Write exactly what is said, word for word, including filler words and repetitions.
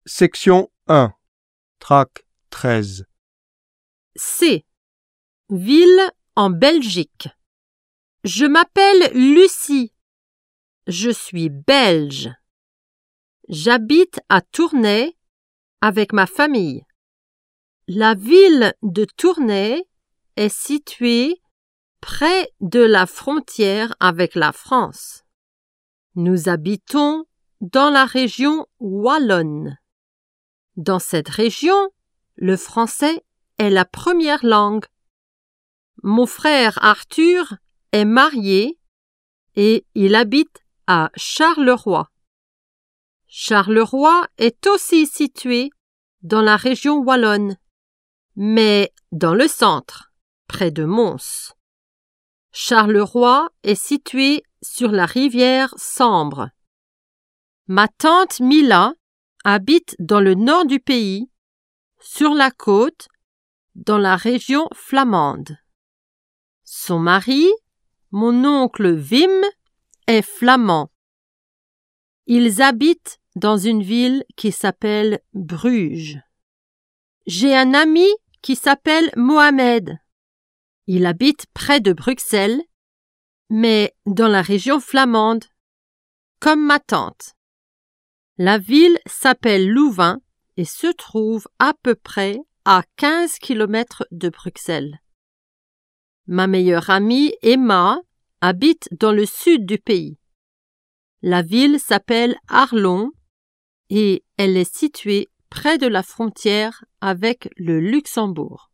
Section un. Trac treize. C. Ville en Belgique. Je m'appelle Lucie. Je suis belge. J'habite à Tournai avec ma famille. La ville de Tournai est située près de la frontière avec la France. Nous habitons dans la région wallonne. Dans cette région, le français est la première langue. Mon frère Arthur est marié et il habite à Charleroi. Charleroi est aussi situé dans la région wallonne, mais dans le centre, près de Mons. Charleroi est situé sur la rivière Sambre. Ma tante Mila habite dans le nord du pays, sur la côte, dans la région flamande. Son mari, mon oncle Wim, est flamand. Ils habitent dans une ville qui s'appelle Bruges. J'ai un ami qui s'appelle Mohamed. Il habite près de Bruxelles, mais dans la région flamande, comme ma tante. La ville s'appelle Louvain et se trouve à peu près à quinze kilomètres de Bruxelles. Ma meilleure amie, Emma, habite dans le sud du pays. La ville s'appelle Arlon et elle est située près de la frontière avec le Luxembourg.